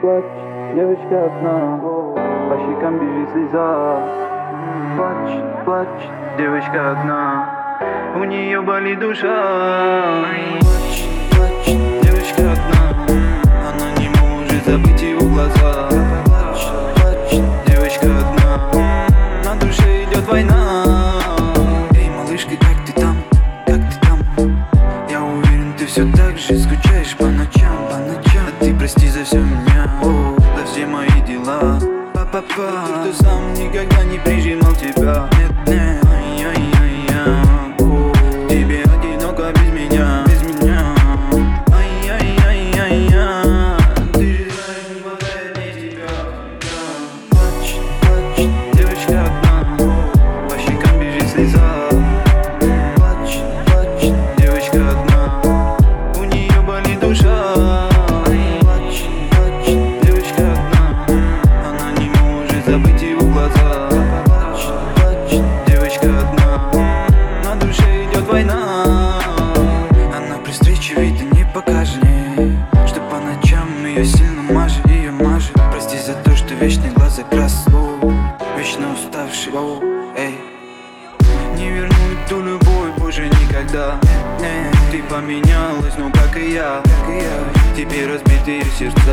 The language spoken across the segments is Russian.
плачь, девочка одна, по щекам бежит слеза. Плачь, плачь, девочка одна, у нее болит душа. Плачь, плачь, девочка одна, она не может забыть его глаза. Плачь, плачь, девочка одна, на душе идет война. Эй, малышка, как ты там? Как ты там? Я уверен, ты все так же скучаешь по ночам. А ты прости за все меня, за все мои дела. Па-па-па, что сам никогда не прижимал тебя. Нет, нет, ай-яй-яй-яй, тебе одиноко без меня, без меня. Ай-яй-яй-яй-яй, ты же знаешь, не хватает мне тебя. Плачь, плачь, девочка одна, по щекам бежит слеза. Плачь, плачь, девочка одна, у нее болит душа. Плачь, плачь, девочка одна, она не может забыть его глаза. Плачь, плачь, девочка одна, на душе идет война. Она при встрече вида не покажет, что по ночам ее сильно мажет, ее мажет. Прости за то, что вечный глаза крас, вечно уставший, эй. Не вернуть ту любовь больше никогда. Ты поменялась, ну как и я. Теперь разбитые сердца.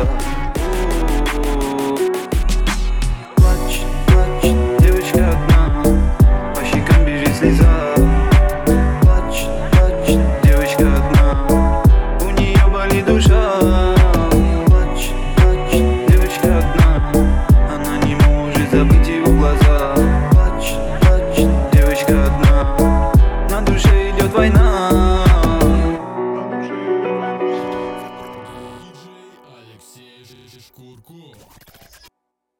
Плачь, плачь, девочка одна, по щекам бежит слеза. Плачь, плачь, девочка одна, у нее болит душа. Плачь, плачь, девочка одна, она не может забыть его глаза. Плачь, плачь, девочка одна, на душе идет война. Алексей Шкурко.